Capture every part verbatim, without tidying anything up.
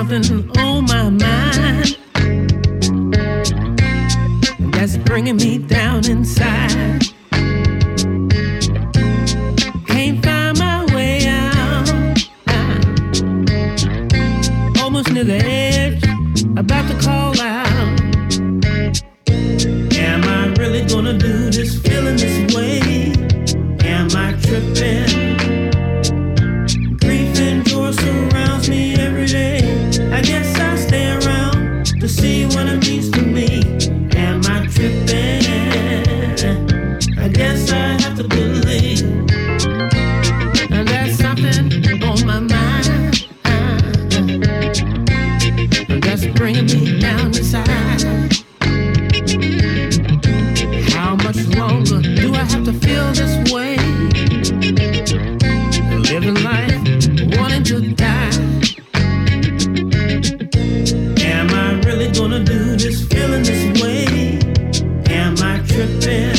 something on my mind that's bringing me down inside. Can't find my way out. Almost near the edge, about to call out. Am I really gonna do this, feeling this way? Am I tripping? Grief and joy surrounds me every day. I guess I stay around to see what it means to me. Am I tripping? I guess I have to believe. And there's something on my mind that's bringing me down inside. How much longer do I have to feel this way? Living life, wanting to die. Am I really gonna do this, feeling this way? Am I tripping?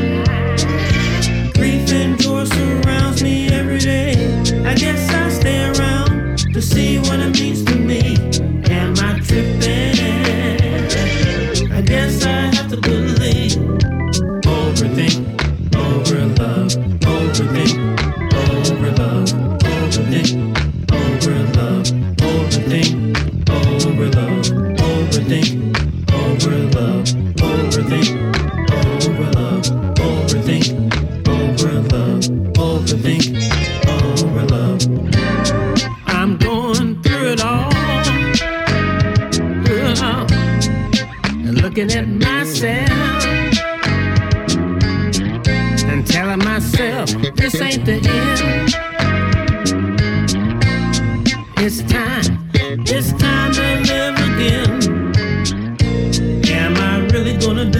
Grief and joy surrounds me every day. I guess I stay around to see what it means to me. Am I tripping? I guess I have to believe. Overthink, over love, overthink, over love, overthink, over love, overthink, over love, overthink, over love, overthink, over love, overthink, over love, overthink, over love. I'm going through it all, through it all, and looking at myself and telling myself this ain't the end. It's time, it's time to live again. Am I really gonna